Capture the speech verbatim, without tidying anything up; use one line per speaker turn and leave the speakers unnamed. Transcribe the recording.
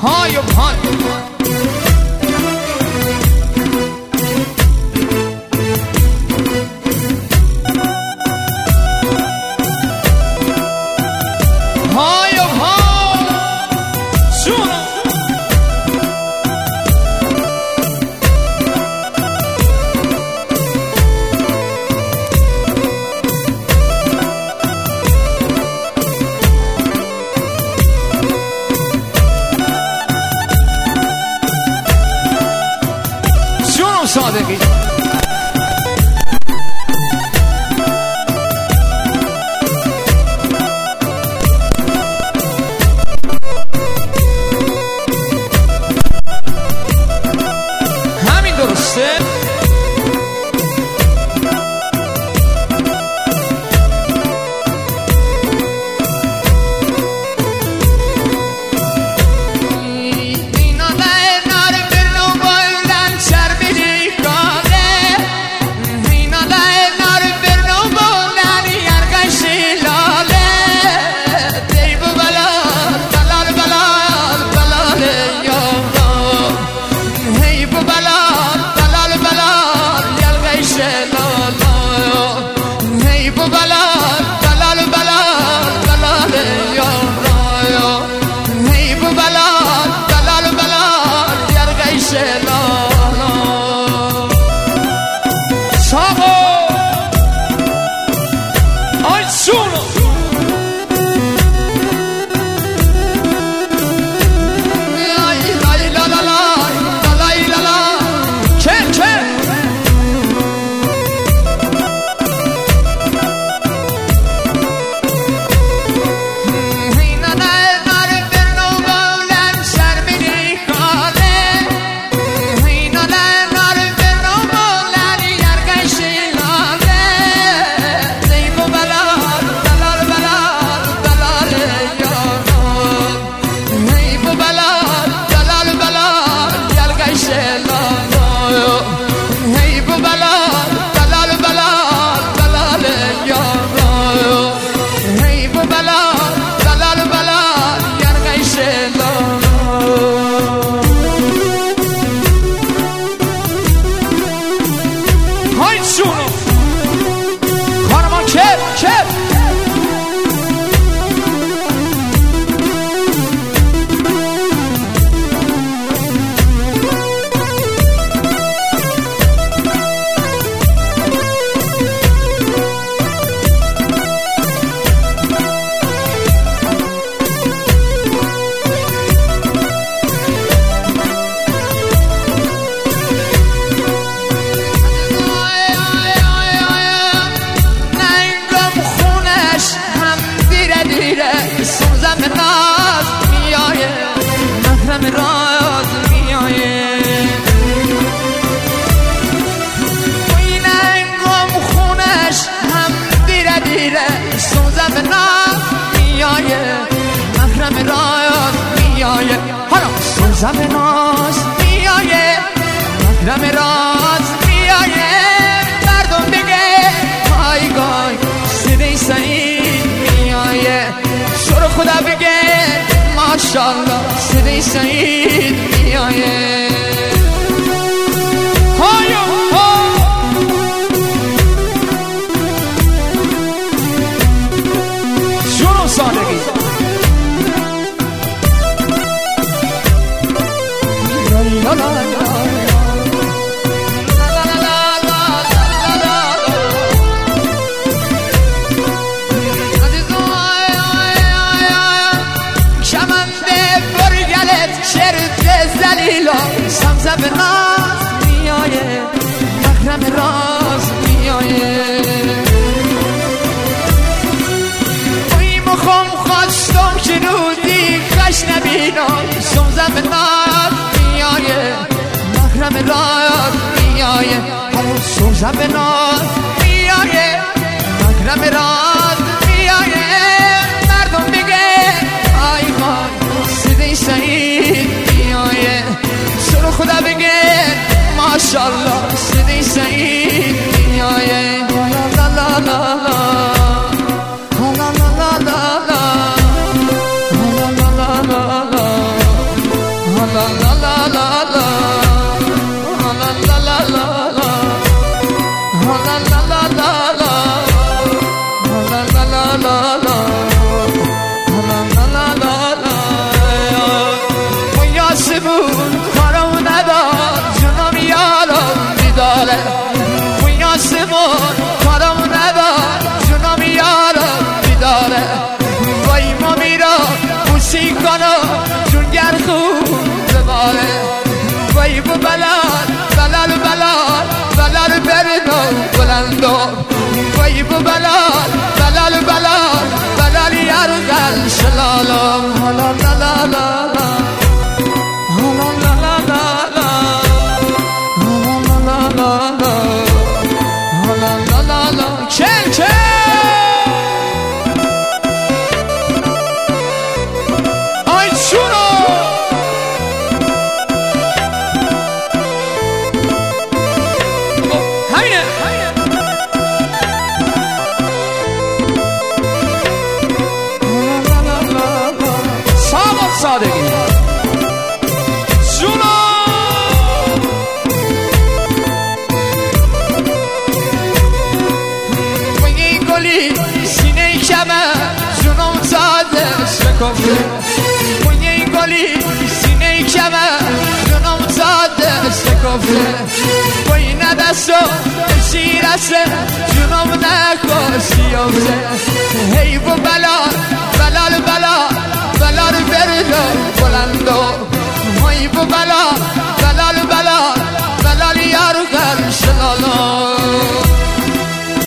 های و های های و های جونم صادقی همین درسته
زم ناز میایه مقدم راز میایه مردم بگه های گای صدای سعید میایه شروع خدا بگه ماشالله صدای سعید میایه های ها شروع صادقی لا لا لا سمزم ناز میایه محرم راز میایه بایی مخم خواستم که رودی خش نبینم سمزم ناز میایه محرم راز میایه سمزم ناز میایه محرم راز میایه مردم بگه آی خان صدای سعید میایه سر خدا بگه ماشالله صدای سعید میایه لا لا لا لا لا لا لا لا لا لا لا لا جانا جونگر خوب زباره وای بو بلال بلال بلال بلال بردو بلندو وای بو بلال بلال بلال بلال یارگل شلالم حالا لا لا لا لا حالا لا لا لا لا حالا لا لا لا حالا لا لا لا چل چل آی چونو همینه ساقط صادقی چونو بگی گلی سینه کمه جونم زاده شکفته بگی گلی سینه کمه جونم زاده شکفته بگی ندستو شیرسه جونم نکو سیافته هی بو بلال بلال بلال بلال بردو بلندو هی بو بلال